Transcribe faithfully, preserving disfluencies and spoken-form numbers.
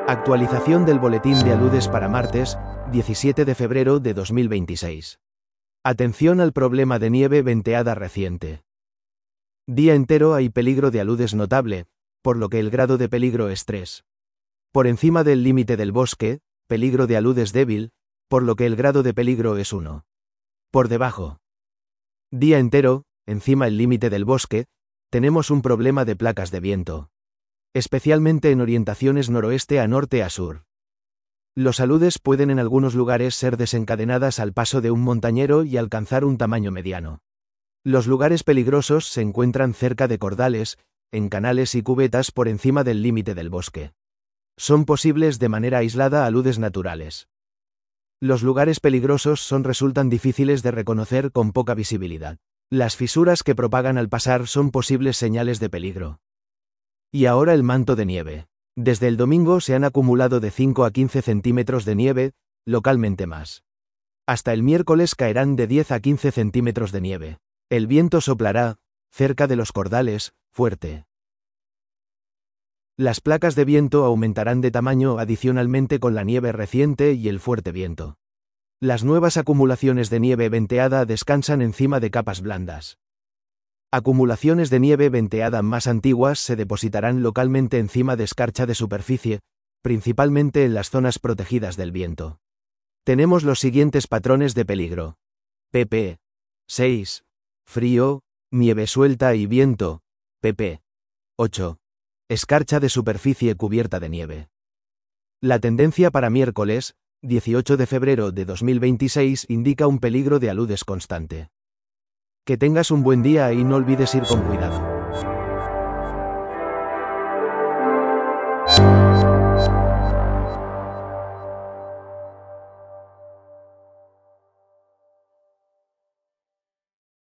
Actualización del boletín de aludes para martes, diecisiete de febrero de dos mil veintiséis. Atención al problema de nieve venteada reciente. Día entero hay peligro de aludes notable, por lo que el grado de peligro es tres. Por encima del límite del bosque, peligro de aludes débil, por lo que el grado de peligro es uno. Por debajo. Día entero, encima el límite del bosque, tenemos un problema de placas de viento. Especialmente en orientaciones noroeste a norte a sur. Los aludes pueden en algunos lugares ser desencadenadas al paso de un montañero y alcanzar un tamaño mediano. Los lugares peligrosos se encuentran cerca de cordales, en canales y cubetas por encima del límite del bosque. Son posibles de manera aislada aludes naturales. Los lugares peligrosos son resultan difíciles de reconocer con poca visibilidad. Las fisuras que propagan al pasar son posibles señales de peligro. Y ahora el manto de nieve. Desde el domingo se han acumulado de cinco a quince centímetros de nieve, localmente más. Hasta el miércoles caerán de diez a quince centímetros de nieve. El viento soplará, cerca de los cordales, fuerte. Las placas de viento aumentarán de tamaño adicionalmente con la nieve reciente y el fuerte viento. Las nuevas acumulaciones de nieve venteada descansan encima de capas blandas. Acumulaciones de nieve venteada más antiguas se depositarán localmente encima de escarcha de superficie, principalmente en las zonas protegidas del viento. Tenemos los siguientes patrones de peligro. pp. seis. Frío, nieve suelta y viento. pp. ocho. Escarcha de superficie cubierta de nieve. La tendencia para miércoles, dieciocho de febrero de dos mil veintiséis, indica un peligro de aludes constante. Que tengas un buen día y no olvides ir con cuidado.